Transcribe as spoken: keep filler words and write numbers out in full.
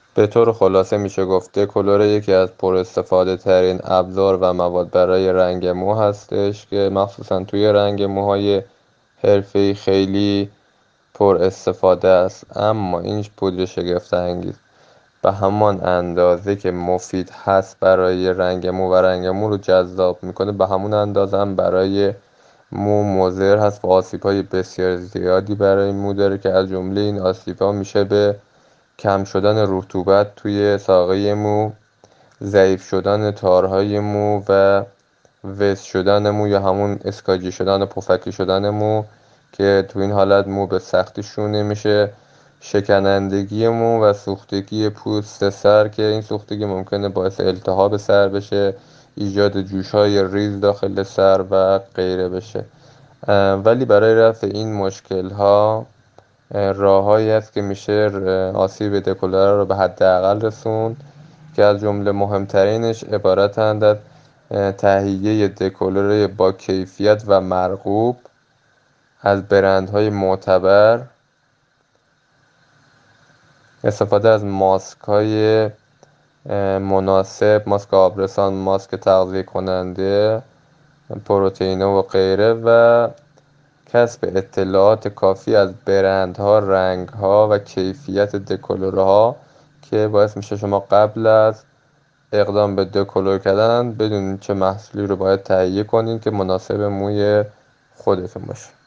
به طور خلاصه میشه گفت دکلور یکی از پر استفاده ترین ابزار و مواد برای رنگ مو هستش که مخصوصا توی رنگ موهای حرفه‌ای خیلی پر استفاده است. اما این پودر شگفت انگیز به همان اندازه که مفید هست برای رنگ مو و رنگ مو رو جذاب میکنه، به همون اندازه هم برای مو مضر هست و آسیب‌های بسیار زیادی برای مو داره که از جمله این آسیب‌ها میشه به کم شدن رطوبت توی ساقه مو، ضعیف شدن تارهای مو و ویس شدن مو یا همون اسکاجی شدن و پفکی شدن مو که تو این حالت مو به سختی شونه میشه، شکنندگی مو و سوختگی پوست سر که این سوختگی ممکنه باعث التهاب سر بشه، ایجاد جوش‌های ریز داخل سر و غیره بشه. ولی برای رفع این مشکل‌ها راههایی هست که میشه آسیب دکلره رو به حداقل رسوند که از جمله مهمترینش عبارتند از تهیه دکلره با کیفیت و مرغوب از برندهای معتبر، استفاده از ماسک های مناسب، ماسک آبرسان، ماسک تغذیه کننده، پروتئینه و غیره، و کسب اطلاعات کافی از برندها، رنگها و کیفیت دکلره ها که باعث میشه شما قبل از اقدام به دکلور کردن بدونید چه محصولی رو باید تهیه کنین که مناسب موی خودتون باشه.